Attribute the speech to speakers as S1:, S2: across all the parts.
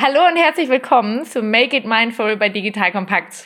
S1: Hallo und herzlich willkommen zu Make It Mindful bei Digital Kompakt.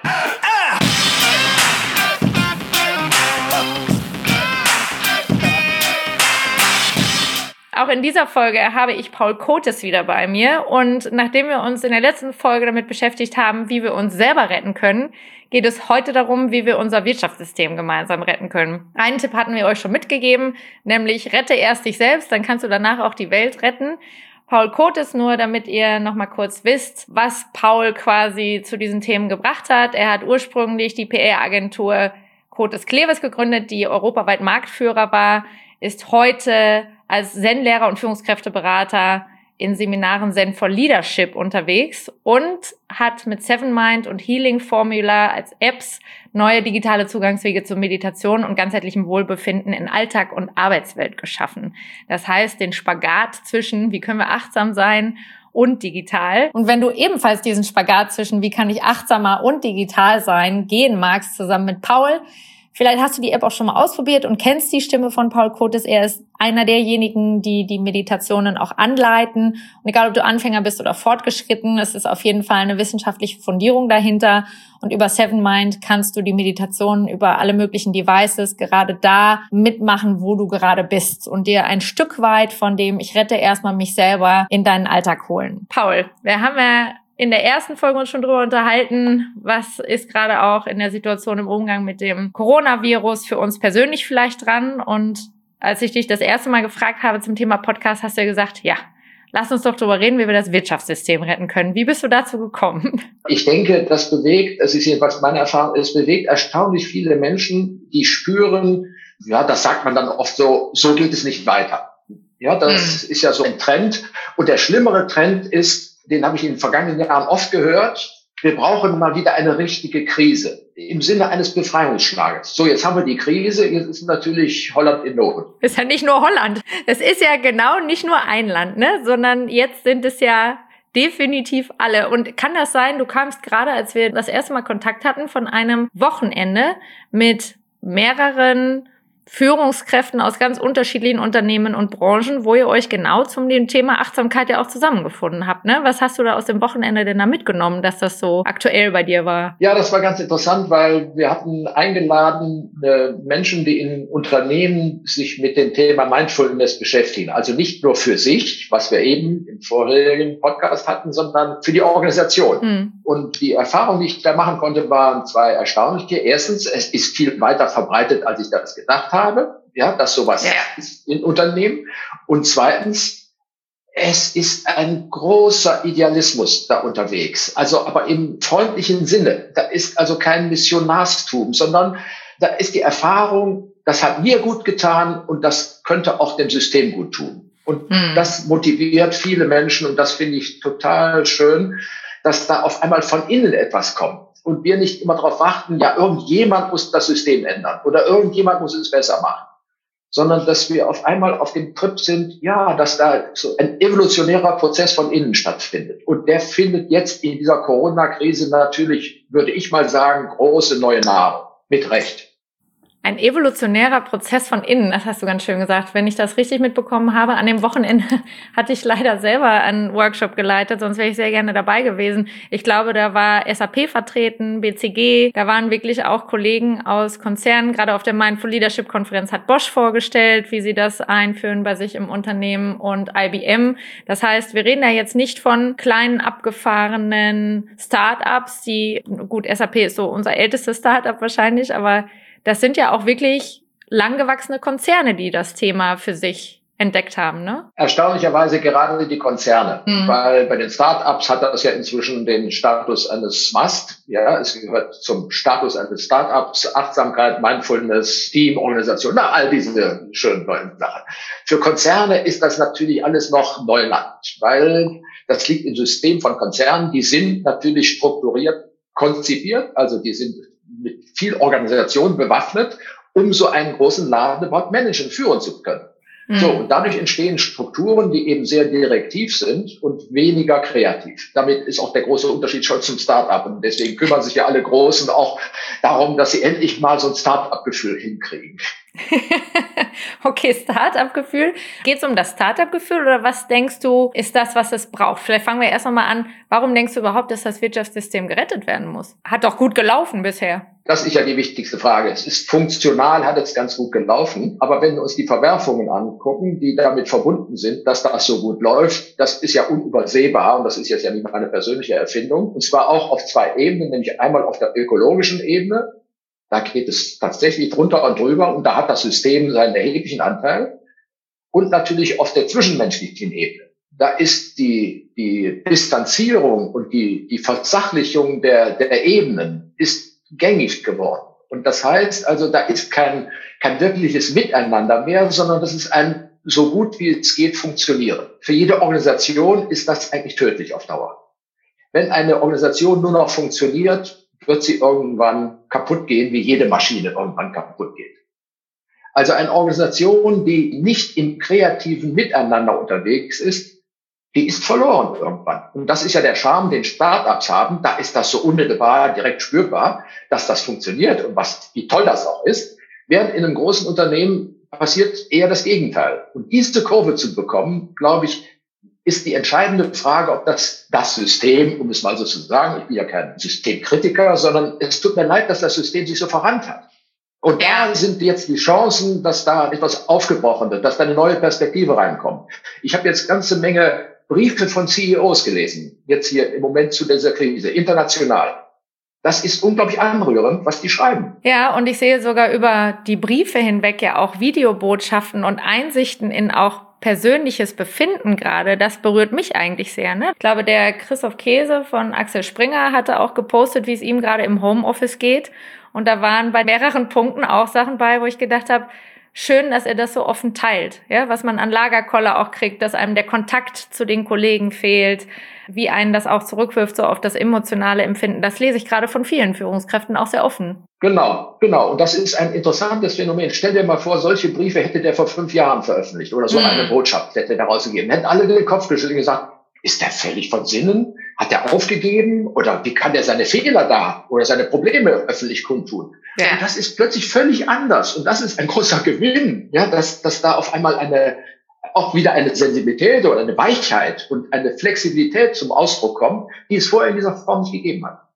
S1: Auch in dieser Folge habe ich Paul Kotes wieder bei mir und nachdem wir uns in der letzten Folge damit beschäftigt haben, wie wir uns selber retten können, geht es heute darum, wie wir unser Wirtschaftssystem gemeinsam retten können. Einen Tipp hatten wir euch schon mitgegeben, nämlich rette erst dich selbst, dann kannst du danach auch die Welt retten. Paul Kotes, nur damit ihr nochmal kurz wisst, was Paul quasi zu diesen Themen gebracht hat. Er hat ursprünglich die PR-Agentur Kotes Klewes gegründet, die europaweit Marktführer war, ist heute als Zen-Lehrer und Führungskräfteberater in Seminaren Zen for Leadership unterwegs und hat mit Sevenmind und Healing Formula als Apps neue digitale Zugangswege zur Meditation und ganzheitlichem Wohlbefinden in Alltag und Arbeitswelt geschaffen. Das heißt, den Spagat zwischen, wie können wir achtsam sein und digital. Und wenn du ebenfalls diesen Spagat zwischen, wie kann ich achtsamer und digital sein, gehen magst, zusammen mit Paul, vielleicht hast du die App auch schon mal ausprobiert und kennst die Stimme von Paul Kotes. Er ist einer derjenigen, die die Meditationen auch anleiten. Und egal, ob du Anfänger bist oder fortgeschritten, es ist auf jeden Fall eine wissenschaftliche Fundierung dahinter. Und über Sevenmind kannst du die Meditationen über alle möglichen Devices gerade da mitmachen, wo du gerade bist und dir ein Stück weit von dem ich rette erstmal mich selber in deinen Alltag holen. Paul, wir haben ja in der ersten Folge uns schon drüber unterhalten, was ist gerade auch in der Situation im Umgang mit dem Coronavirus für uns persönlich vielleicht dran. Und als ich dich das erste Mal gefragt habe zum Thema Podcast, hast du ja gesagt, ja, lass uns doch drüber reden, wie wir das Wirtschaftssystem retten können. Wie bist du dazu gekommen?
S2: Ich denke, das ist jedenfalls meine Erfahrung, es bewegt erstaunlich viele Menschen, die spüren, ja, das sagt man dann oft so geht es nicht weiter. Ja, das ist ja so ein Trend. Und der schlimmere Trend ist, den habe ich in den vergangenen Jahren oft gehört, wir brauchen mal wieder eine richtige Krise im Sinne eines Befreiungsschlages. So, jetzt haben wir die Krise, jetzt ist natürlich Holland in Not.
S1: Das ist ja nicht nur Holland. Das ist ja genau nicht nur ein Land, ne? Sondern jetzt sind es ja definitiv alle. Und kann das sein, du kamst gerade, als wir das erste Mal Kontakt hatten, von einem Wochenende mit mehreren Führungskräften aus ganz unterschiedlichen Unternehmen und Branchen, wo ihr euch genau zum dem Thema Achtsamkeit ja auch zusammengefunden habt, ne? Was hast du da aus dem Wochenende denn da mitgenommen, dass das so aktuell bei dir war?
S2: Ja, das war ganz interessant, weil wir hatten eingeladen Menschen, die in Unternehmen sich mit dem Thema Mindfulness beschäftigen. Also nicht nur für sich, was wir eben im vorherigen Podcast hatten, sondern für die Organisation. Und die Erfahrung, die ich da machen konnte, waren zwei erstaunliche. Erstens, es ist viel weiter verbreitet, als ich das gedacht habe, ja, dass sowas ist in Unternehmen. Und zweitens, es ist ein großer Idealismus da unterwegs. Also, aber im freundlichen Sinne. Da ist also kein Missionarstum, sondern da ist die Erfahrung, das hat mir gut getan und das könnte auch dem System gut tun. Und das motiviert viele Menschen und das finde ich total schön, dass da auf einmal von innen etwas kommt. Und wir nicht immer darauf warten, ja, irgendjemand muss das System ändern oder irgendjemand muss es besser machen, sondern dass wir auf einmal auf dem Trip sind, ja, dass da so ein evolutionärer Prozess von innen stattfindet. Und der findet jetzt in dieser Corona-Krise natürlich, würde ich mal sagen, große neue Nahrung. Mit Recht.
S1: Ein evolutionärer Prozess von innen, das hast du ganz schön gesagt. Wenn ich das richtig mitbekommen habe, an dem Wochenende hatte ich leider selber einen Workshop geleitet, sonst wäre ich sehr gerne dabei gewesen. Ich glaube, da war SAP vertreten, BCG, da waren wirklich auch Kollegen aus Konzernen. Gerade auf der Mindful Leadership Konferenz hat Bosch vorgestellt, wie sie das einführen bei sich im Unternehmen und IBM. Das heißt, wir reden da jetzt nicht von kleinen, abgefahrenen Startups, die, gut, SAP ist so unser ältestes Startup wahrscheinlich, aber das sind ja auch wirklich langgewachsene Konzerne, die das Thema für sich entdeckt haben, ne?
S2: Erstaunlicherweise gerade die Konzerne, weil bei den Startups hat das ja inzwischen den Status eines Must. Ja, es gehört zum Status eines Startups, Achtsamkeit, Mindfulness, Teamorganisation, all diese schönen neuen Sachen. Für Konzerne ist das natürlich alles noch Neuland, weil das liegt im System von Konzernen. Die sind natürlich strukturiert, konzipiert, also die sind mit viel Organisation bewaffnet, um so einen großen Laden überhaupt managen, führen zu können. So, und dadurch entstehen Strukturen, die eben sehr direktiv sind und weniger kreativ. Damit ist auch der große Unterschied schon zum Start-up. Und deswegen kümmern sich ja alle Großen auch darum, dass sie endlich mal so ein Start-up-Gefühl hinkriegen.
S1: Okay, Start-up-Gefühl. Geht es um das Start-up-Gefühl oder was denkst du, ist das, was es braucht? Vielleicht fangen wir erst mal an. Warum denkst du überhaupt, dass das Wirtschaftssystem gerettet werden muss? Hat doch gut gelaufen bisher.
S2: Das ist ja die wichtigste Frage. Es ist funktional, hat es ganz gut gelaufen. Aber wenn wir uns die Verwerfungen angucken, die damit verbunden sind, dass das so gut läuft, das ist ja unübersehbar. Und das ist jetzt ja nicht meine persönliche Erfindung. Und zwar auch auf zwei Ebenen, nämlich einmal auf der ökologischen Ebene. Da geht es tatsächlich drunter und drüber. Und da hat das System seinen erheblichen Anteil. Und natürlich auf der zwischenmenschlichen Ebene. Da ist die Distanzierung und die Versachlichung der Ebenen ist gängig geworden. Und das heißt also, da ist kein wirkliches Miteinander mehr, sondern das ist ein so gut wie es geht funktionieren. Für jede Organisation ist das eigentlich tödlich auf Dauer. Wenn eine Organisation nur noch funktioniert, wird sie irgendwann kaputt gehen, wie jede Maschine irgendwann kaputt geht. Also eine Organisation, die nicht im kreativen Miteinander unterwegs ist, die ist verloren irgendwann. Und das ist ja der Charme, den Start-ups haben. Da ist das so unmittelbar direkt spürbar, dass das funktioniert und wie toll das auch ist. Während in einem großen Unternehmen passiert eher das Gegenteil. Und diese Kurve zu bekommen, glaube ich, ist die entscheidende Frage, ob das System, um es mal so zu sagen, ich bin ja kein Systemkritiker, sondern es tut mir leid, dass das System sich so verrannt hat. Und da sind jetzt die Chancen, dass da etwas aufgebrochen wird, dass da eine neue Perspektive reinkommt. Ich habe jetzt ganze Menge Briefe von CEOs gelesen, jetzt hier im Moment zu dieser Krise, international. Das ist unglaublich anrührend, was die schreiben.
S1: Ja, und ich sehe sogar über die Briefe hinweg ja auch Videobotschaften und Einsichten in auch persönliches Befinden gerade. Das berührt mich eigentlich sehr, ne? Ich glaube, der Christoph Käse von Axel Springer hatte auch gepostet, wie es ihm gerade im Homeoffice geht. Und da waren bei mehreren Punkten auch Sachen bei, wo ich gedacht habe, schön, dass er das so offen teilt, ja, was man an Lagerkoller auch kriegt, dass einem der Kontakt zu den Kollegen fehlt, wie einen das auch zurückwirft, so auf das emotionale Empfinden. Das lese ich gerade von vielen Führungskräften auch sehr offen.
S2: Genau. Und das ist ein interessantes Phänomen. Stell dir mal vor, solche Briefe hätte der vor 5 Jahren veröffentlicht oder so eine Botschaft hätte der rausgegeben. Hätten alle den Kopf geschüttelt und gesagt, ist der völlig von Sinnen? Hat er aufgegeben? Oder wie kann der seine Fehler da oder seine Probleme öffentlich kundtun? Ja. Und das ist plötzlich völlig anders. Und das ist ein großer Gewinn, ja, dass da auf einmal auch wieder eine Sensibilität oder eine Weichheit und eine Flexibilität zum Ausdruck kommt, die es vorher in dieser Form nicht gegeben hat.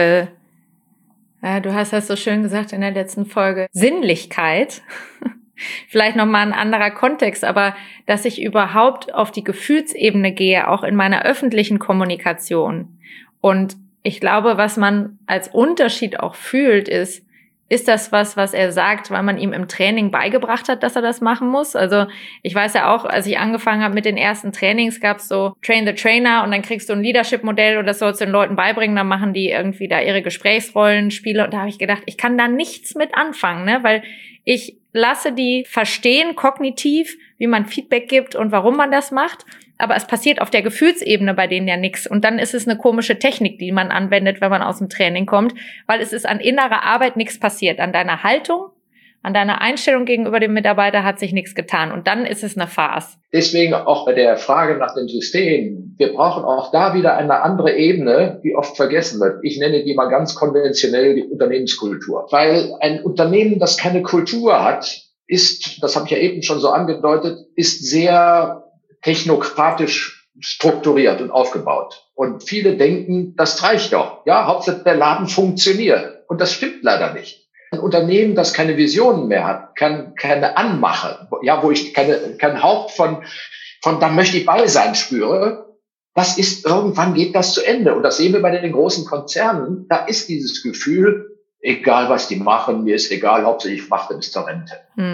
S1: Du hast das so schön gesagt in der letzten Folge, Sinnlichkeit. Vielleicht nochmal ein anderer Kontext, aber dass ich überhaupt auf die Gefühlsebene gehe, auch in meiner öffentlichen Kommunikation. Und ich glaube, was man als Unterschied auch fühlt, ist das was er sagt, weil man ihm im Training beigebracht hat, dass er das machen muss? Also ich weiß ja auch, als ich angefangen habe mit den ersten Trainings, gab es so Train the Trainer und dann kriegst du ein Leadership-Modell und das sollst du den Leuten beibringen, dann machen die irgendwie da ihre Gesprächsrollenspiele und da habe ich gedacht, ich kann da nichts mit anfangen, ne? Weil ich lasse die verstehen kognitiv, wie man Feedback gibt und warum man das macht. Aber es passiert auf der Gefühlsebene bei denen ja nichts. Und dann ist es eine komische Technik, die man anwendet, wenn man aus dem Training kommt, weil es ist an innerer Arbeit nichts passiert. An deiner Haltung, an deiner Einstellung gegenüber dem Mitarbeiter hat sich nichts getan. Und dann ist es eine Farce.
S2: Deswegen auch bei der Frage nach dem System. Wir brauchen auch da wieder eine andere Ebene, die oft vergessen wird. Ich nenne die mal ganz konventionell die Unternehmenskultur. Weil ein Unternehmen, das keine Kultur hat, ist, das habe ich ja eben schon so angedeutet, ist sehr technokratisch strukturiert und aufgebaut. Und viele denken, das reicht doch. Ja, Hauptsache der Laden funktioniert. Und das stimmt leider nicht. Ein Unternehmen, das keine Visionen mehr hat, keine Anmache, ja, wo ich kein Haupt von da möchte ich bei sein spüre, das ist, irgendwann geht das zu Ende. Und das sehen wir bei den großen Konzernen. Da ist dieses Gefühl, egal was die machen, mir ist egal, hauptsächlich ich mache bis zur Rente.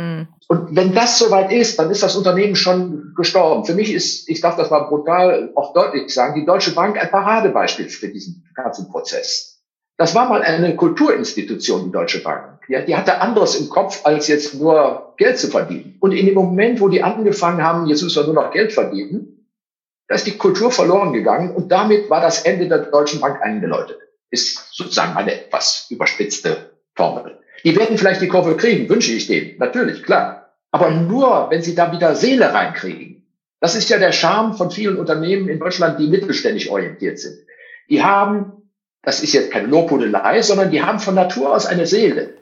S2: Und wenn das soweit ist, dann ist das Unternehmen schon gestorben. Für mich ist, ich darf das mal brutal auch deutlich sagen, die Deutsche Bank ein Paradebeispiel für diesen ganzen Prozess. Das war mal eine Kulturinstitution, die Deutsche Bank. Ja, die hatte anderes im Kopf, als jetzt nur Geld zu verdienen. Und in dem Moment, wo die angefangen haben, jetzt müssen wir nur noch Geld verdienen, da ist die Kultur verloren gegangen und damit war das Ende der Deutschen Bank eingeläutet. Ist sozusagen eine etwas überspitzte Formel. Die werden vielleicht die Kurve kriegen, wünsche ich denen, natürlich, klar. Aber nur, wenn sie da wieder Seele reinkriegen. Das ist ja der Charme von vielen Unternehmen in Deutschland, die mittelständisch orientiert sind. Die haben, das ist jetzt keine Lobhudelei, sondern die haben von Natur aus eine Seele.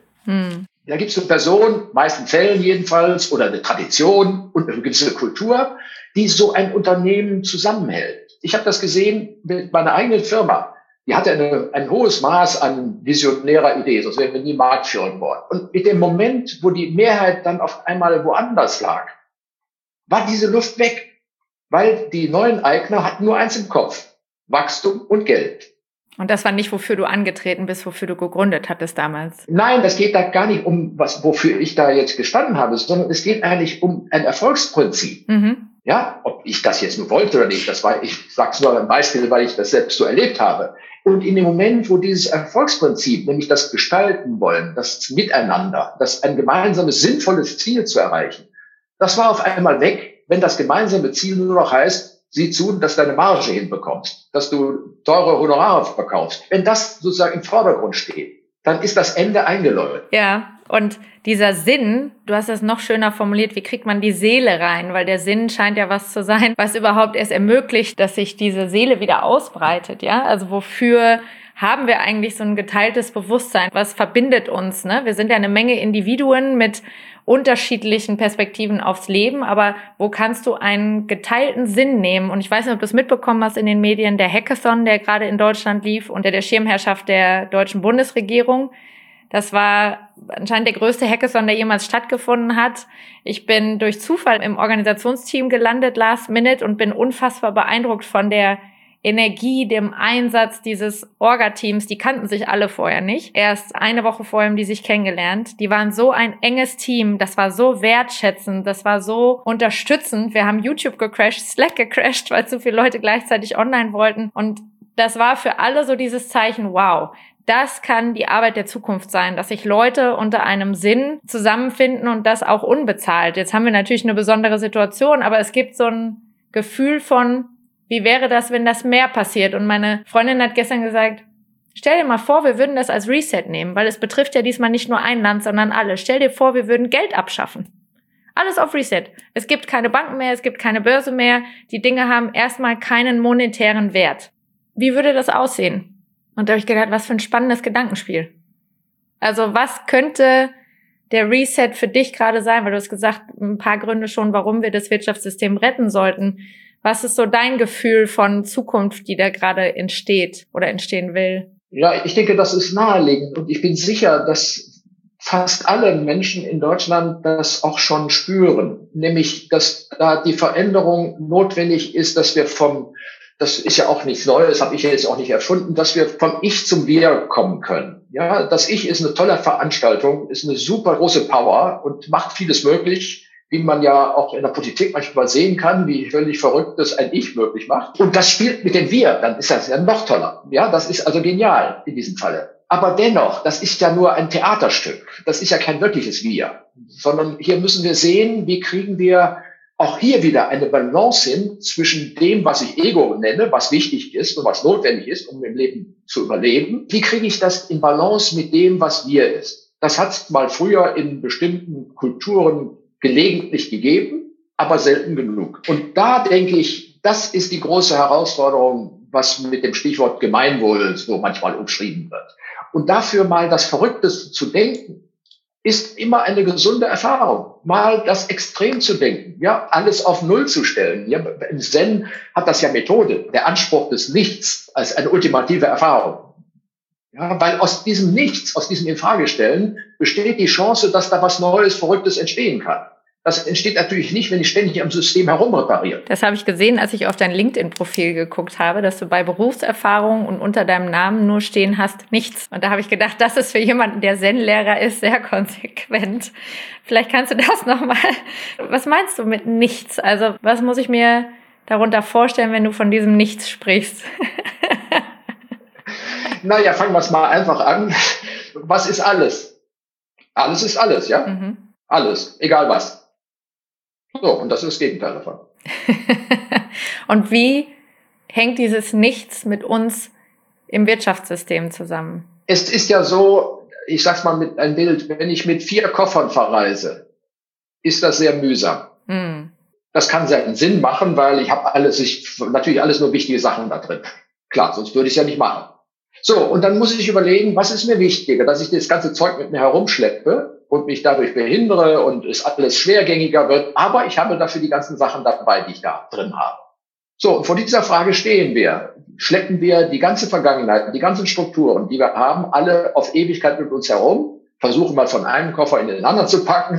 S2: Da gibt es eine Person, meisten Fällen jedenfalls, oder eine Tradition und eine gewisse Kultur, die so ein Unternehmen zusammenhält. Ich habe das gesehen mit meiner eigenen Firma. Die hatte ein hohes Maß an visionärer Idee, sonst wären wir nie marktführend geworden. Und mit dem Moment, wo die Mehrheit dann auf einmal woanders lag, war diese Luft weg, weil die neuen Eigner hatten nur eins im Kopf: Wachstum und Geld.
S1: Und das war nicht, wofür du angetreten bist, wofür du gegründet hattest damals?
S2: Nein, das geht da gar nicht um wofür ich da jetzt gestanden habe, sondern es geht eigentlich um ein Erfolgsprinzip. Ja, ob ich das jetzt nur wollte oder nicht, ich sag's nur ein Beispiel, weil ich das selbst so erlebt habe. Und in dem Moment, wo dieses Erfolgsprinzip, nämlich das Gestalten wollen, das Miteinander, das ein gemeinsames, sinnvolles Ziel zu erreichen, das war auf einmal weg, wenn das gemeinsame Ziel nur noch heißt: Sieh zu, dass du deine Marge hinbekommst, dass du teure Honorare verkaufst. Wenn das sozusagen im Vordergrund steht, dann ist das Ende eingeläutet.
S1: Ja, und dieser Sinn, du hast das noch schöner formuliert, wie kriegt man die Seele rein? Weil der Sinn scheint ja was zu sein, was überhaupt erst ermöglicht, dass sich diese Seele wieder ausbreitet, ja? Also wofür haben wir eigentlich so ein geteiltes Bewusstsein? Was verbindet uns, ne? Wir sind ja eine Menge Individuen mit unterschiedlichen Perspektiven aufs Leben, aber wo kannst du einen geteilten Sinn nehmen? Und ich weiß nicht, ob du es mitbekommen hast in den Medien, der Hackathon, der gerade in Deutschland lief, unter der Schirmherrschaft der deutschen Bundesregierung. Das war anscheinend der größte Hackathon, der jemals stattgefunden hat. Ich bin durch Zufall im Organisationsteam gelandet, last minute, und bin unfassbar beeindruckt von der Energie, dem Einsatz dieses Orga-Teams. Die kannten sich alle vorher nicht. Erst eine Woche vorher haben die sich kennengelernt. Die waren so ein enges Team. Das war so wertschätzend. Das war so unterstützend. Wir haben YouTube gecrashed, Slack gecrashed, weil zu viele Leute gleichzeitig online wollten. Und das war für alle so dieses Zeichen: Wow, das kann die Arbeit der Zukunft sein, dass sich Leute unter einem Sinn zusammenfinden und das auch unbezahlt. Jetzt haben wir natürlich eine besondere Situation, aber es gibt so ein Gefühl von: Wie wäre das, wenn das mehr passiert? Und meine Freundin hat gestern gesagt: Stell dir mal vor, wir würden das als Reset nehmen, weil es betrifft ja diesmal nicht nur ein Land, sondern alle. Stell dir vor, wir würden Geld abschaffen. Alles auf Reset. Es gibt keine Banken mehr, es gibt keine Börse mehr. Die Dinge haben erstmal keinen monetären Wert. Wie würde das aussehen? Und da habe ich gedacht, was für ein spannendes Gedankenspiel. Also was könnte der Reset für dich gerade sein? Weil du hast gesagt, ein paar Gründe schon, warum wir das Wirtschaftssystem retten sollten. Was ist so dein Gefühl von Zukunft, die da gerade entsteht oder entstehen will?
S2: Ja, ich denke, das ist naheliegend. Und ich bin sicher, dass fast alle Menschen in Deutschland das auch schon spüren. Nämlich, dass da die Veränderung notwendig ist, dass wir das ist ja auch nichts Neues, habe ich jetzt auch nicht erfunden, dass wir vom Ich zum Wir kommen können. Ja, das Ich ist eine tolle Veranstaltung, ist eine super große Power und macht vieles möglich, wie man ja auch in der Politik manchmal sehen kann, wie völlig verrückt das ein Ich möglich macht. Und das spielt mit dem Wir, dann ist das ja noch toller. Ja, das ist also genial in diesem Falle. Aber dennoch, das ist ja nur ein Theaterstück. Das ist ja kein wirkliches Wir, sondern hier müssen wir sehen, wie kriegen wir auch hier wieder eine Balance hin zwischen dem, was ich Ego nenne, was wichtig ist und was notwendig ist, um im Leben zu überleben. Wie kriege ich das in Balance mit dem, was Wir ist? Das hat es mal früher in bestimmten Kulturen gelegentlich gegeben, aber selten genug. Und da denke ich, das ist die große Herausforderung, was mit dem Stichwort Gemeinwohl so manchmal umschrieben wird. Und dafür mal das Verrückteste zu denken, ist immer eine gesunde Erfahrung. Mal das Extrem zu denken, ja, alles auf Null zu stellen. Ja, im Zen hat das ja Methode, der Anspruch des Nichts als eine ultimative Erfahrung. Ja, weil aus diesem Nichts, aus diesem Infragestellen besteht die Chance, dass da was Neues, Verrücktes entstehen kann. Das entsteht natürlich nicht, wenn ich ständig am System herumrepariere.
S1: Das habe ich gesehen, als ich auf dein LinkedIn-Profil geguckt habe, dass du bei Berufserfahrung und unter deinem Namen nur stehen hast, nichts. Und da habe ich gedacht, das ist für jemanden, der Zen-Lehrer ist, sehr konsequent. Vielleicht kannst du das nochmal. Was meinst du mit nichts? Also was muss ich mir darunter vorstellen, wenn du von diesem Nichts sprichst?
S2: Naja, fangen wir es mal einfach an. Was ist alles? Alles ist alles, ja? Mhm. Alles, egal was. So, und das ist das Gegenteil davon.
S1: Und wie hängt dieses Nichts mit uns im Wirtschaftssystem zusammen?
S2: Es ist ja so, ich sag's mal mit einem Bild, wenn ich mit 4 Koffern verreise, ist das sehr mühsam. Das kann seinen Sinn machen, weil ich habe natürlich alles nur wichtige Sachen da drin. Klar, sonst würde ich es ja nicht machen. So, und dann muss ich überlegen, was ist mir wichtiger, dass ich das ganze Zeug mit mir herumschleppe und mich dadurch behindere und es alles schwergängiger wird, aber ich habe dafür die ganzen Sachen dabei, die ich da drin habe. So, und vor dieser Frage stehen wir. Schleppen wir die ganze Vergangenheit, die ganzen Strukturen, die wir haben, alle auf Ewigkeit mit uns herum, versuchen mal von einem Koffer in den anderen zu packen,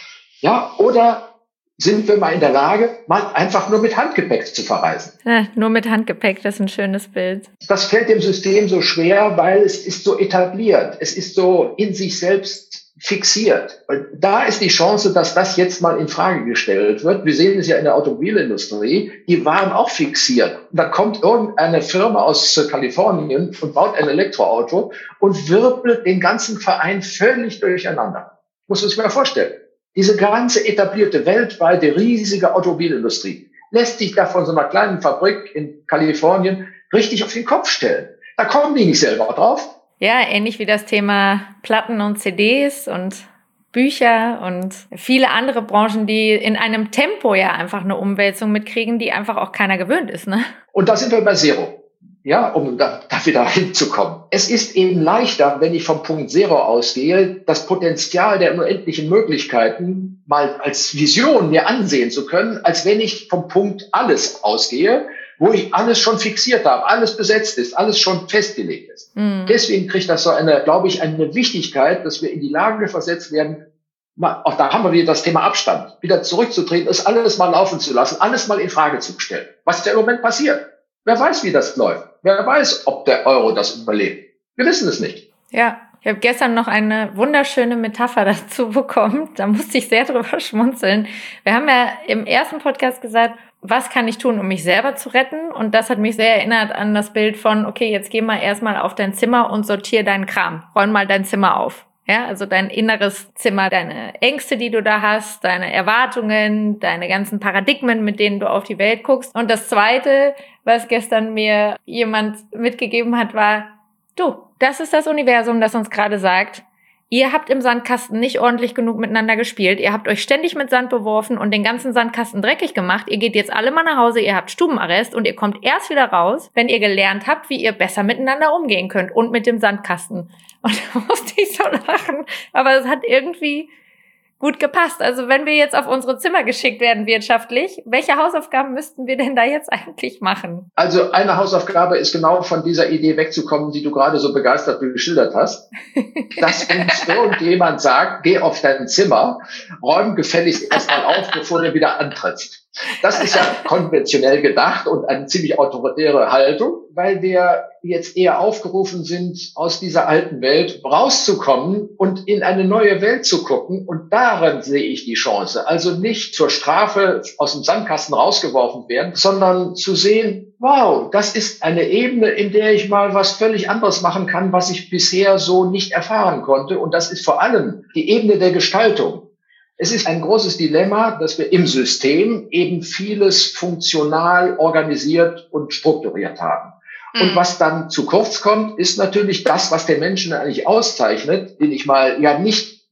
S2: ja, oder sind wir mal in der Lage, mal einfach nur mit Handgepäck zu verreisen.
S1: Ja, nur mit Handgepäck, das ist ein schönes Bild.
S2: Das fällt dem System so schwer, weil es ist so etabliert. Es ist so in sich selbst fixiert. Und da ist die Chance, dass das jetzt mal in Frage gestellt wird. Wir sehen es ja in der Automobilindustrie. Die waren auch fixiert. Und dann kommt irgendeine Firma aus Kalifornien und baut ein Elektroauto und wirbelt den ganzen Verein völlig durcheinander. Muss man sich mal vorstellen. Diese ganze etablierte, weltweite, riesige Automobilindustrie lässt sich da von so einer kleinen Fabrik in Kalifornien richtig auf den Kopf stellen. Da kommen die nicht selber drauf.
S1: Ja, ähnlich wie das Thema Platten und CDs und Bücher und viele andere Branchen, die in einem Tempo ja einfach eine Umwälzung mitkriegen, die einfach auch keiner gewöhnt ist, ne?
S2: Und da sind wir bei Zero. Ja, um da wieder hinzukommen. Es ist eben leichter, wenn ich vom Punkt Zero ausgehe, das Potenzial der unendlichen Möglichkeiten mal als Vision mir ansehen zu können, als wenn ich vom Punkt Alles ausgehe, wo ich alles schon fixiert habe, alles besetzt ist, alles schon festgelegt ist. Deswegen kriegt das so glaube ich, eine Wichtigkeit, dass wir in die Lage versetzt werden, auch da haben wir wieder das Thema Abstand, wieder zurückzutreten, es alles mal laufen zu lassen, alles mal in Frage zu stellen. Was ist im Moment passiert? Wer weiß, wie das läuft? Wer weiß, ob der Euro das überlebt? Wir wissen es nicht.
S1: Ja, ich habe gestern noch eine wunderschöne Metapher dazu bekommen. Da musste ich sehr drüber schmunzeln. Wir haben ja im ersten Podcast gesagt, was kann ich tun, um mich selber zu retten? Und das hat mich sehr erinnert an das Bild von, okay, jetzt geh mal erstmal auf dein Zimmer und sortier deinen Kram. Räum mal dein Zimmer auf. Ja, also dein inneres Zimmer, deine Ängste, die du da hast, deine Erwartungen, deine ganzen Paradigmen, mit denen du auf die Welt guckst. Und das Zweite, was gestern mir jemand mitgegeben hat, war, du, das ist das Universum, das uns gerade sagt, ihr habt im Sandkasten nicht ordentlich genug miteinander gespielt, ihr habt euch ständig mit Sand beworfen und den ganzen Sandkasten dreckig gemacht, ihr geht jetzt alle mal nach Hause, ihr habt Stubenarrest und ihr kommt erst wieder raus, wenn ihr gelernt habt, wie ihr besser miteinander umgehen könnt und mit dem Sandkasten. Und da musste ich so lachen, aber es hat irgendwie gut gepasst. Also wenn wir jetzt auf unsere Zimmer geschickt werden wirtschaftlich, welche Hausaufgaben müssten wir denn da jetzt eigentlich machen?
S2: Also eine Hausaufgabe ist genau von dieser Idee wegzukommen, die du gerade so begeistert geschildert hast. Dass uns irgendjemand sagt, geh auf dein Zimmer, räum gefälligst erstmal auf, bevor du wieder antrittst. Das ist ja konventionell gedacht und eine ziemlich autoritäre Haltung, weil wir jetzt eher aufgerufen sind, aus dieser alten Welt rauszukommen und in eine neue Welt zu gucken. Und darin sehe ich die Chance. Also nicht zur Strafe aus dem Sandkasten rausgeworfen werden, sondern zu sehen, wow, das ist eine Ebene, in der ich mal was völlig anderes machen kann, was ich bisher so nicht erfahren konnte. Und das ist vor allem die Ebene der Gestaltung. Es ist ein großes Dilemma, dass wir im System eben vieles funktional organisiert und strukturiert haben. Und was dann zu kurz kommt, ist natürlich das, was den Menschen eigentlich auszeichnet, den ich mal ja nicht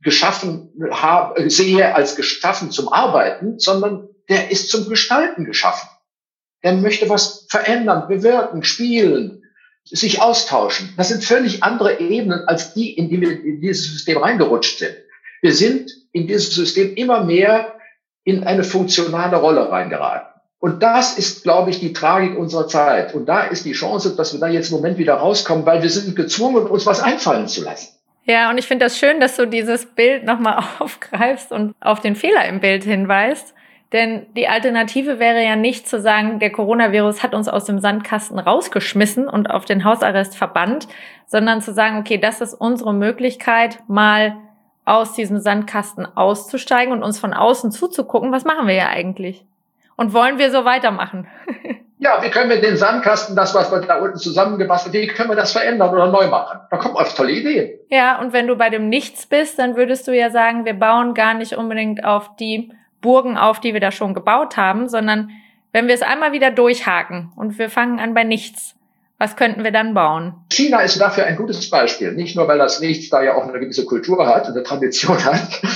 S2: sehe als geschaffen zum Arbeiten, sondern der ist zum Gestalten geschaffen. Der möchte was verändern, bewirken, spielen, sich austauschen. Das sind völlig andere Ebenen als die, in die wir in dieses System reingerutscht sind. Wir sind in dieses System immer mehr in eine funktionale Rolle reingeraten. Und das ist, glaube ich, die Tragik unserer Zeit. Und da ist die Chance, dass wir da jetzt im Moment wieder rauskommen, weil wir sind gezwungen, uns was einfallen zu lassen.
S1: Ja, und ich finde das schön, dass du dieses Bild nochmal aufgreifst und auf den Fehler im Bild hinweist. Denn die Alternative wäre ja nicht zu sagen, der Coronavirus hat uns aus dem Sandkasten rausgeschmissen und auf den Hausarrest verbannt, sondern zu sagen, okay, das ist unsere Möglichkeit, mal aus diesem Sandkasten auszusteigen und uns von außen zuzugucken, was machen wir ja eigentlich? Und wollen wir so weitermachen?
S2: Ja, wie können wir den Sandkasten, das, was wir da unten zusammengebastelt haben, wie können wir das verändern oder neu machen? Da kommen oft tolle Ideen.
S1: Ja, und wenn du bei dem Nichts bist, dann würdest du ja sagen, wir bauen gar nicht unbedingt auf die Burgen auf, die wir da schon gebaut haben, sondern wenn wir es einmal wieder durchhaken und wir fangen an bei Nichts, was könnten wir dann bauen?
S2: China ist dafür ein gutes Beispiel. Nicht nur, weil das Nichts da ja auch eine gewisse Kultur hat und eine Tradition hat,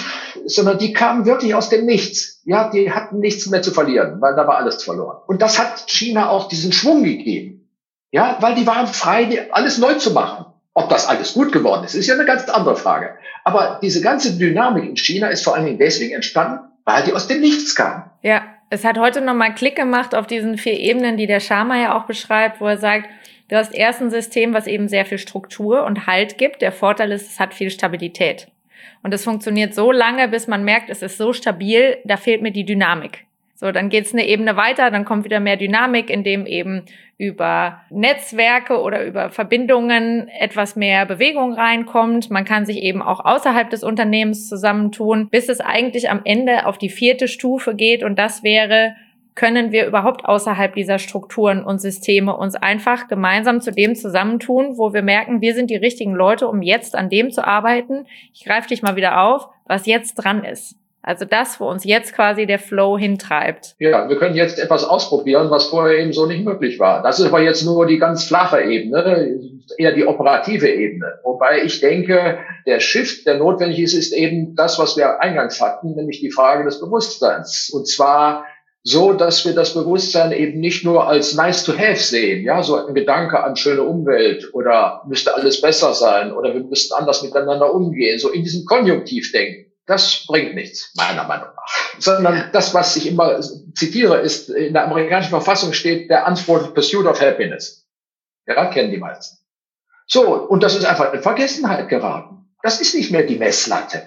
S2: sondern die kamen wirklich aus dem Nichts. Ja, die hatten nichts mehr zu verlieren, weil da war alles verloren. Und das hat China auch diesen Schwung gegeben. Ja, weil die waren frei, alles neu zu machen. Ob das alles gut geworden ist ja eine ganz andere Frage. Aber diese ganze Dynamik in China ist vor allen Dingen deswegen entstanden, weil die aus dem Nichts kamen.
S1: Ja, es hat heute nochmal Klick gemacht auf diesen 4 Ebenen, die der Sharma ja auch beschreibt, wo er sagt, du hast erst ein System, was eben sehr viel Struktur und Halt gibt. Der Vorteil ist, es hat viel Stabilität. Und es funktioniert so lange, bis man merkt, es ist so stabil, da fehlt mir die Dynamik. So, dann geht's eine Ebene weiter, dann kommt wieder mehr Dynamik, indem eben über Netzwerke oder über Verbindungen etwas mehr Bewegung reinkommt. Man kann sich eben auch außerhalb des Unternehmens zusammentun, bis es eigentlich am Ende auf die 4. Stufe geht. Und das wäre, können wir überhaupt außerhalb dieser Strukturen und Systeme uns einfach gemeinsam zu dem zusammentun, wo wir merken, wir sind die richtigen Leute, um jetzt an dem zu arbeiten. Ich greife dich mal wieder auf, was jetzt dran ist. Also das, wo uns jetzt quasi der Flow hintreibt.
S2: Ja, wir können jetzt etwas ausprobieren, was vorher eben so nicht möglich war. Das ist aber jetzt nur die ganz flache Ebene, eher die operative Ebene. Wobei ich denke, der Shift, der notwendig ist, ist eben das, was wir eingangs hatten, nämlich die Frage des Bewusstseins. Und zwar so, dass wir das Bewusstsein eben nicht nur als nice to have sehen, ja, so ein Gedanke an schöne Umwelt oder müsste alles besser sein oder wir müssten anders miteinander umgehen, so in diesem Konjunktiv denken. Das bringt nichts, meiner Meinung nach. Sondern das, was ich immer zitiere, ist, in der amerikanischen Verfassung steht der unspoiled pursuit of happiness. Ja, kennen die meisten. So, und das ist einfach in Vergessenheit geraten. Das ist nicht mehr die Messlatte.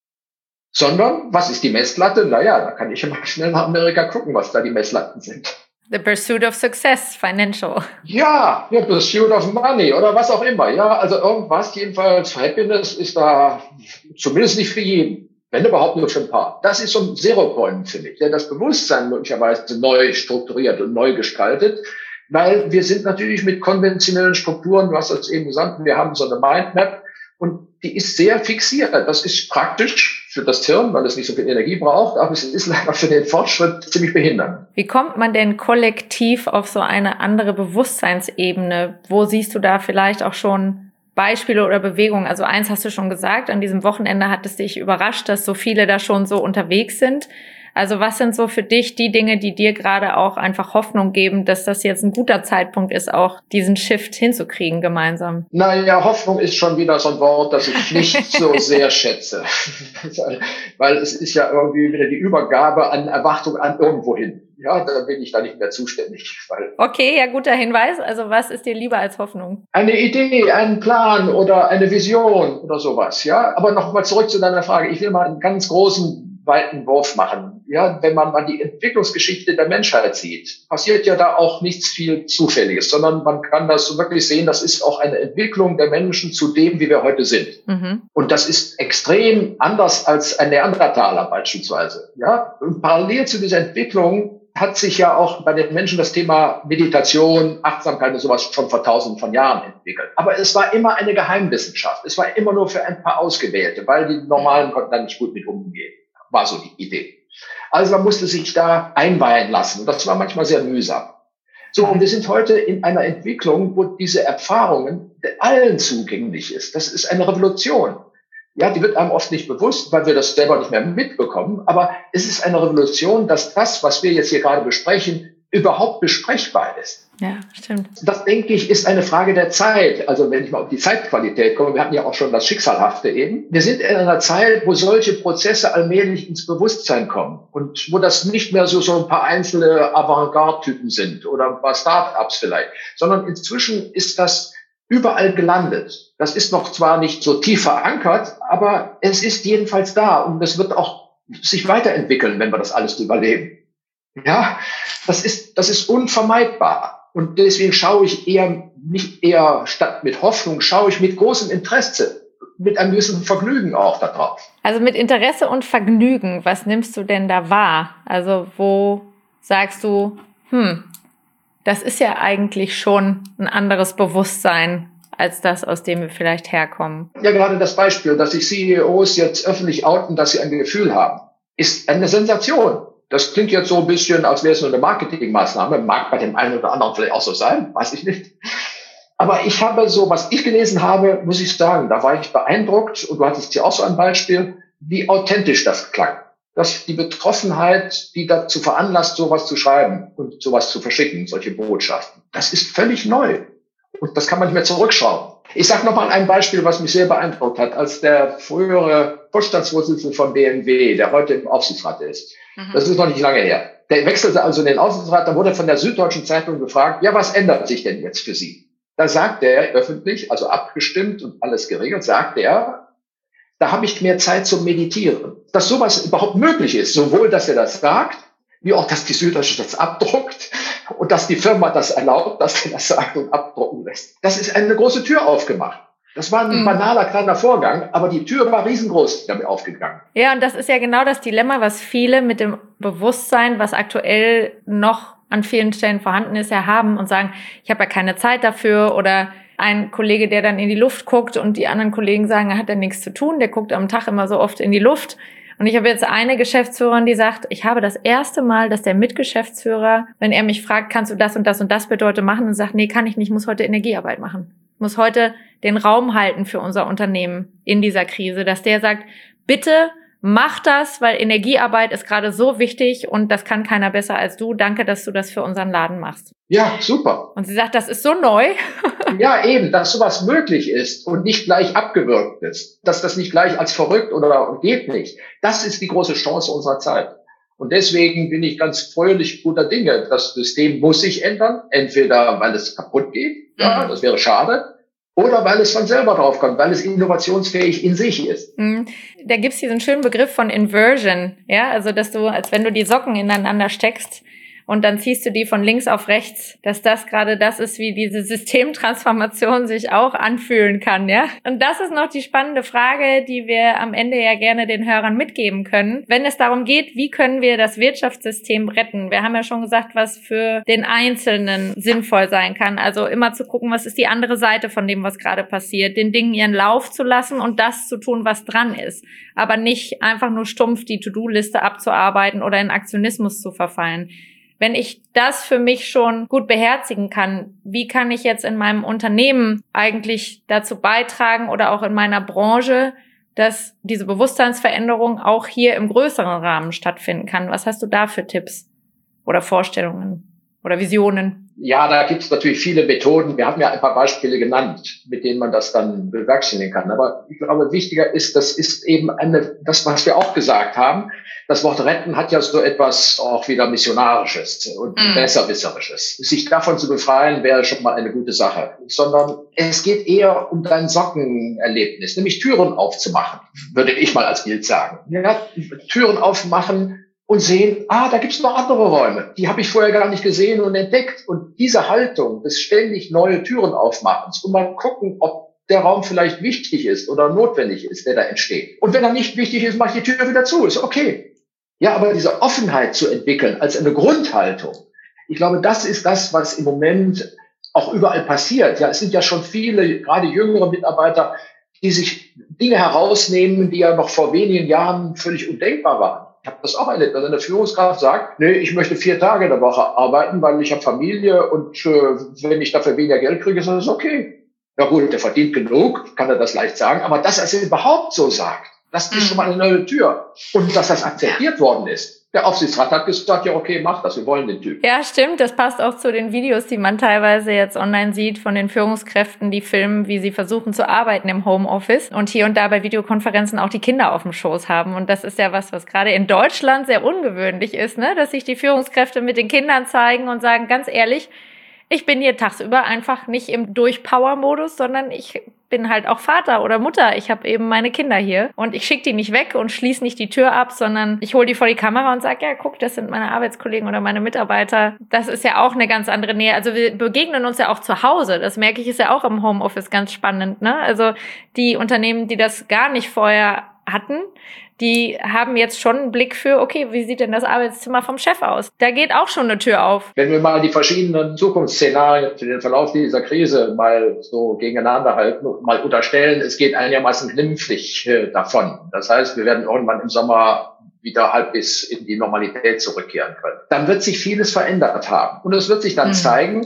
S2: Sondern, was ist die Messlatte? Naja, da kann ich immer schnell nach Amerika gucken, was da die Messlatten sind.
S1: The pursuit of success, financial.
S2: Ja, the pursuit of money oder was auch immer. Ja, also irgendwas, jedenfalls Happiness ist da zumindest nicht für jeden. Wenn überhaupt nur für ein paar. Das ist so ein Zero-Point, finde ich, der das Bewusstsein möglicherweise neu strukturiert und neu gestaltet, weil wir sind natürlich mit konventionellen Strukturen, du hast das eben gesagt, wir haben so eine Mindmap und die ist sehr fixiert. Das ist praktisch für das Hirn, weil es nicht so viel Energie braucht, aber es ist leider für den Fortschritt ziemlich behindernd.
S1: Wie kommt man denn kollektiv auf so eine andere Bewusstseinsebene? Wo siehst du da vielleicht auch schon Beispiele oder Bewegungen? Also eins hast du schon gesagt, an diesem Wochenende hat es dich überrascht, dass so viele da schon so unterwegs sind. Also was sind so für dich die Dinge, die dir gerade auch einfach Hoffnung geben, dass das jetzt ein guter Zeitpunkt ist, auch diesen Shift hinzukriegen gemeinsam?
S2: Naja, Hoffnung ist schon wieder so ein Wort, das ich nicht so sehr schätze. Weil es ist ja irgendwie wieder die Übergabe an Erwartung an irgendwohin. Ja, da bin ich da nicht mehr zuständig.
S1: Okay, ja, guter Hinweis. Also was ist dir lieber als Hoffnung?
S2: Eine Idee, einen Plan oder eine Vision oder sowas. Ja, aber nochmal zurück zu deiner Frage. Ich will mal einen ganz großen, weiten Wurf machen. Ja, wenn man mal die Entwicklungsgeschichte der Menschheit sieht, passiert ja da auch nichts viel Zufälliges, sondern man kann das so wirklich sehen, das ist auch eine Entwicklung der Menschen zu dem, wie wir heute sind. Mhm. Und das ist extrem anders als ein Neandertaler beispielsweise. Ja, und parallel zu dieser Entwicklung hat sich ja auch bei den Menschen das Thema Meditation, Achtsamkeit und sowas schon vor Tausenden von Jahren entwickelt. Aber es war immer eine Geheimwissenschaft. Es war immer nur für ein paar Ausgewählte, weil die Normalen konnten da nicht gut mit umgehen. War so die Idee. Also man musste sich da einweihen lassen. Und das war manchmal sehr mühsam. So, und wir sind heute in einer Entwicklung, wo diese Erfahrungen allen zugänglich ist. Das ist eine Revolution. Ja, die wird einem oft nicht bewusst, weil wir das selber nicht mehr mitbekommen. Aber es ist eine Revolution, dass das, was wir jetzt hier gerade besprechen, überhaupt besprechbar ist.
S1: Ja, stimmt.
S2: Das, denke ich, ist eine Frage der Zeit. Also wenn ich mal auf die Zeitqualität komme, wir hatten ja auch schon das Schicksalhafte eben. Wir sind in einer Zeit, wo solche Prozesse allmählich ins Bewusstsein kommen und wo das nicht mehr so ein paar einzelne Avantgarde-Typen sind oder ein paar Start-ups vielleicht, sondern inzwischen ist das überall gelandet. Das ist noch zwar nicht so tief verankert, aber es ist jedenfalls da und es wird auch sich weiterentwickeln, wenn wir das alles überleben. Ja, das ist unvermeidbar. Und deswegen schaue ich nicht eher statt mit Hoffnung, schaue ich mit großem Interesse, mit einem gewissen Vergnügen auch da drauf.
S1: Also mit Interesse und Vergnügen, was nimmst du denn da wahr? Also wo sagst du, das ist ja eigentlich schon ein anderes Bewusstsein als das, aus dem wir vielleicht herkommen.
S2: Ja, gerade das Beispiel, dass sich CEOs jetzt öffentlich outen, dass sie ein Gefühl haben, ist eine Sensation. Das klingt jetzt so ein bisschen, als wäre es nur eine Marketingmaßnahme. Mag bei dem einen oder anderen vielleicht auch so sein, weiß ich nicht. Aber ich habe so, was ich gelesen habe, muss ich sagen, da war ich beeindruckt. Und du hattest hier auch so ein Beispiel, wie authentisch das klang. Dass die Betroffenheit, die dazu veranlasst, sowas zu schreiben und sowas zu verschicken, solche Botschaften, das ist völlig neu. Und das kann man nicht mehr zurückschrauben. Ich sage nochmal ein Beispiel, was mich sehr beeindruckt hat, als der frühere Vorstandsvorsitzende von BMW, der heute im Aufsichtsrat ist. Das ist noch nicht lange her. Der wechselte also in den Aufsichtsrat, dann wurde von der Süddeutschen Zeitung gefragt, ja, was ändert sich denn jetzt für Sie? Da sagte er öffentlich, also abgestimmt und alles geregelt, sagte er, da habe ich mehr Zeit zum Meditieren. Dass sowas überhaupt möglich ist, sowohl, dass er das sagt, wie auch, dass die Süddeutsche das abdruckt und dass die Firma das erlaubt, dass er das sagt und abdrucken lässt. Das ist eine große Tür aufgemacht. Das war ein banaler kleiner Vorgang, aber die Tür war riesengroß damit aufgegangen.
S1: Ja, und das ist ja genau das Dilemma, was viele mit dem Bewusstsein, was aktuell noch an vielen Stellen vorhanden ist, ja haben und sagen, ich habe ja keine Zeit dafür, oder ein Kollege, der dann in die Luft guckt und die anderen Kollegen sagen, er hat ja nichts zu tun, der guckt am Tag immer so oft in die Luft. Und ich habe jetzt eine Geschäftsführerin, die sagt, ich habe das erste Mal, dass der Mitgeschäftsführer, wenn er mich fragt, kannst du das und das und das bedeutet machen, und sagt, nee, kann ich nicht, muss heute Energiearbeit machen. Muss heute den Raum halten für unser Unternehmen in dieser Krise, dass der sagt, bitte mach das, weil Energiearbeit ist gerade so wichtig und das kann keiner besser als du. Danke, dass du das für unseren Laden machst.
S2: Ja, super.
S1: Und sie sagt, das ist so neu.
S2: Ja, eben, dass sowas möglich ist und nicht gleich abgewürgt ist. Dass das nicht gleich als verrückt oder geht nicht. Das ist die große Chance unserer Zeit. Und deswegen bin ich ganz fröhlich guter Dinge. Das System muss sich ändern. Entweder, weil es kaputt geht. Ja, das wäre schade. Oder weil es von selber draufkommt, weil es innovationsfähig in sich ist.
S1: Da gibt's diesen schönen Begriff von Inversion, ja, also dass du, als wenn du die Socken ineinander steckst und dann ziehst du die von links auf rechts, dass das gerade das ist, wie diese Systemtransformation sich auch anfühlen kann, ja. Und das ist noch die spannende Frage, die wir am Ende ja gerne den Hörern mitgeben können, wenn es darum geht, wie können wir das Wirtschaftssystem retten. Wir haben ja schon gesagt, was für den Einzelnen sinnvoll sein kann. Also immer zu gucken, was ist die andere Seite von dem, was gerade passiert, den Dingen ihren Lauf zu lassen und das zu tun, was dran ist. Aber nicht einfach nur stumpf die To-Do-Liste abzuarbeiten oder in Aktionismus zu verfallen. Wenn ich das für mich schon gut beherzigen kann, wie kann ich jetzt in meinem Unternehmen eigentlich dazu beitragen oder auch in meiner Branche, dass diese Bewusstseinsveränderung auch hier im größeren Rahmen stattfinden kann? Was hast du da für Tipps oder Vorstellungen oder Visionen?
S2: Ja, da gibt es natürlich viele Methoden. Wir haben ja ein paar Beispiele genannt, mit denen man das dann bewerkstelligen kann. Aber ich glaube, wichtiger ist, das ist eben das, was wir auch gesagt haben. Das Wort retten hat ja so etwas auch wieder Missionarisches und Besserwisserisches. Sich davon zu befreien, wäre schon mal eine gute Sache. Sondern es geht eher um dein Sockenerlebnis, nämlich Türen aufzumachen, würde ich mal als Bild sagen. Ja, Türen aufmachen und sehen, da gibt's noch andere Räume. Die habe ich vorher gar nicht gesehen und entdeckt. Und diese Haltung des ständig neue Türen aufmachens und mal gucken, ob der Raum vielleicht wichtig ist oder notwendig ist, der da entsteht. Und wenn er nicht wichtig ist, mache ich die Tür wieder zu. Ist okay. Ja, aber diese Offenheit zu entwickeln als eine Grundhaltung, ich glaube, das ist das, was im Moment auch überall passiert. Ja, es sind ja schon viele, gerade jüngere Mitarbeiter, die sich Dinge herausnehmen, die ja noch vor wenigen Jahren völlig undenkbar waren. Ich habe das auch erlebt, dass eine Führungskraft sagt, nee, ich möchte 4 Tage in der Woche arbeiten, weil ich habe Familie und wenn ich dafür weniger Geld kriege, ist das okay. Ja gut, der verdient genug, kann er das leicht sagen, aber dass er es überhaupt so sagt, das ist schon mal eine neue Tür. Und dass das akzeptiert worden ist. Der Aufsichtsrat hat gesagt, ja okay, mach das, wir wollen den Typ.
S1: Ja, stimmt, das passt auch zu den Videos, die man teilweise jetzt online sieht von den Führungskräften, die filmen, wie sie versuchen zu arbeiten im Homeoffice und hier und da bei Videokonferenzen auch die Kinder auf dem Schoß haben. Und das ist ja was gerade in Deutschland sehr ungewöhnlich ist, ne, dass sich die Führungskräfte mit den Kindern zeigen und sagen, ganz ehrlich, ich bin hier tagsüber einfach nicht im Durchpower-Modus, sondern ich bin halt auch Vater oder Mutter. Ich habe eben meine Kinder hier und ich schicke die nicht weg und schließe nicht die Tür ab, sondern ich hole die vor die Kamera und sage, ja, guck, das sind meine Arbeitskollegen oder meine Mitarbeiter. Das ist ja auch eine ganz andere Nähe. Also wir begegnen uns ja auch zu Hause. Das merke ich, ist ja auch im Homeoffice ganz spannend, ne? Also die Unternehmen, die das gar nicht vorher hatten, die haben jetzt schon einen Blick für, okay, wie sieht denn das Arbeitszimmer vom Chef aus? Da geht auch schon eine Tür auf.
S2: Wenn wir mal die verschiedenen Zukunftsszenarien für den Verlauf dieser Krise mal so gegeneinander halten und mal unterstellen, es geht einigermaßen glimpflich davon. Das heißt, wir werden irgendwann im Sommer wieder halbwegs in die Normalität zurückkehren können. Dann wird sich vieles verändert haben. Und es wird sich dann zeigen,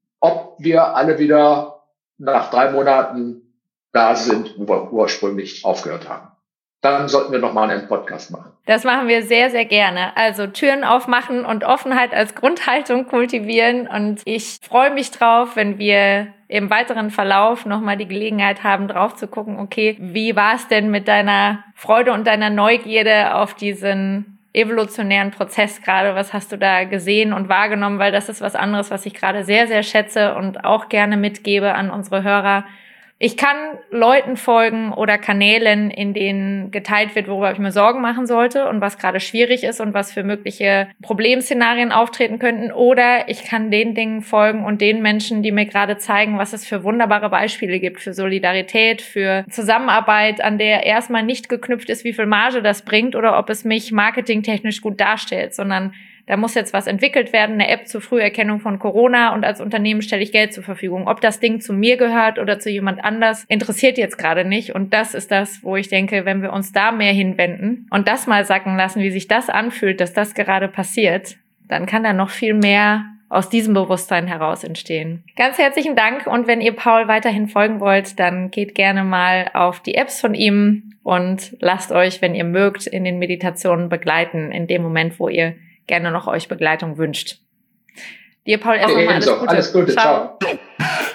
S2: ob wir alle wieder nach 3 Monaten da sind, wo wir ursprünglich aufgehört haben. dann sollten wir nochmal einen Podcast machen.
S1: Das machen wir sehr, sehr gerne. Also Türen aufmachen und Offenheit als Grundhaltung kultivieren. Und ich freue mich drauf, wenn wir im weiteren Verlauf nochmal die Gelegenheit haben, drauf zu gucken, okay, wie war es denn mit deiner Freude und deiner Neugierde auf diesen evolutionären Prozess gerade? Was hast du da gesehen und wahrgenommen? Weil das ist was anderes, was ich gerade sehr, sehr schätze und auch gerne mitgebe an unsere Hörer. Ich kann Leuten folgen oder Kanälen, in denen geteilt wird, worüber ich mir Sorgen machen sollte und was gerade schwierig ist und was für mögliche Problemszenarien auftreten könnten. Oder ich kann den Dingen folgen und den Menschen, die mir gerade zeigen, was es für wunderbare Beispiele gibt für Solidarität, für Zusammenarbeit, an der erstmal nicht geknüpft ist, wie viel Marge das bringt oder ob es mich marketingtechnisch gut darstellt, sondern da muss jetzt was entwickelt werden, eine App zur Früherkennung von Corona, und als Unternehmen stelle ich Geld zur Verfügung. Ob das Ding zu mir gehört oder zu jemand anders, interessiert jetzt gerade nicht. Und das ist das, wo ich denke, wenn wir uns da mehr hinwenden und das mal sacken lassen, wie sich das anfühlt, dass das gerade passiert, dann kann da noch viel mehr aus diesem Bewusstsein heraus entstehen. Ganz herzlichen Dank, und wenn ihr Paul weiterhin folgen wollt, dann geht gerne mal auf die Apps von ihm und lasst euch, wenn ihr mögt, in den Meditationen begleiten, in dem Moment, wo ihr gerne noch euch Begleitung wünscht. Dir, Paul, erst nochmal alles Gute.
S2: Alles Gute. Ciao.